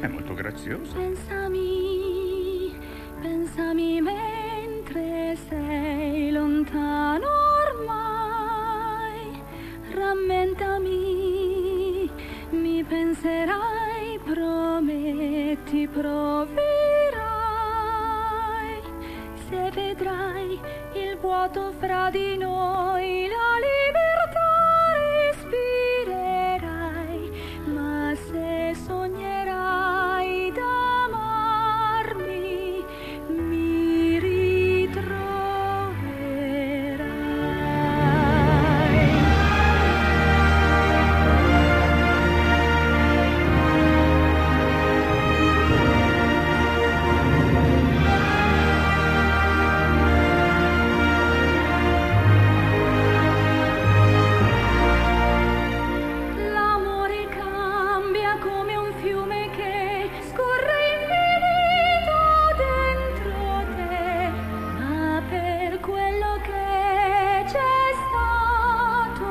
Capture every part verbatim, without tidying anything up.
È molto grazioso. Pensami, pensami mentre sei lontano ormai. Rammentami, mi penserai, prometti, proverai. Se vedrai il vuoto fra di noi, la libertà respirerai. Ma se sognerai d'amarmi, mi ritroverai. L'amore cambia come un fiume che scorre infinito dentro te, ma per quello che c'è stato,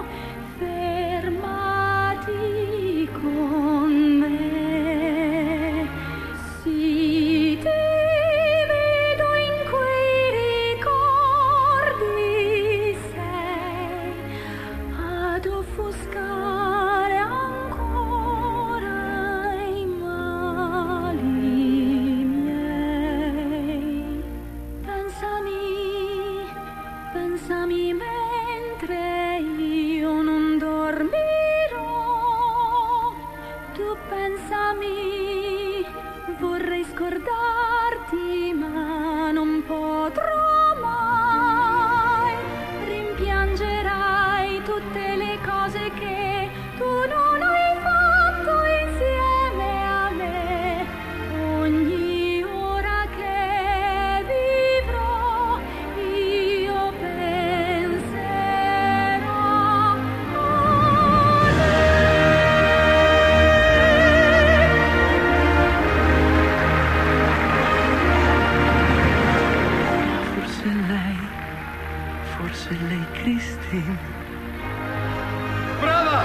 fermati con me. Sì, ti vedo in quei ricordi, sei ad offuscare ancora i mali miei. Pensami, pensami mentre io non dormirò. Tu pensami, vorrei scordarti ma non potrò mai. Rimpiangerai tutte le cose che tu non hai fatto insieme a me. Ogni ora che vivrò io penserò a Forse lei, forse lei Christine. Brava!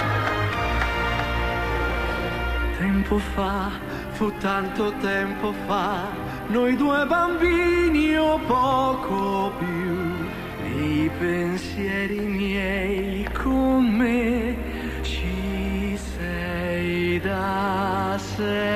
Tempo fa, fu tanto tempo fa, noi due bambini o poco più, i pensieri miei con me ci sei da sé.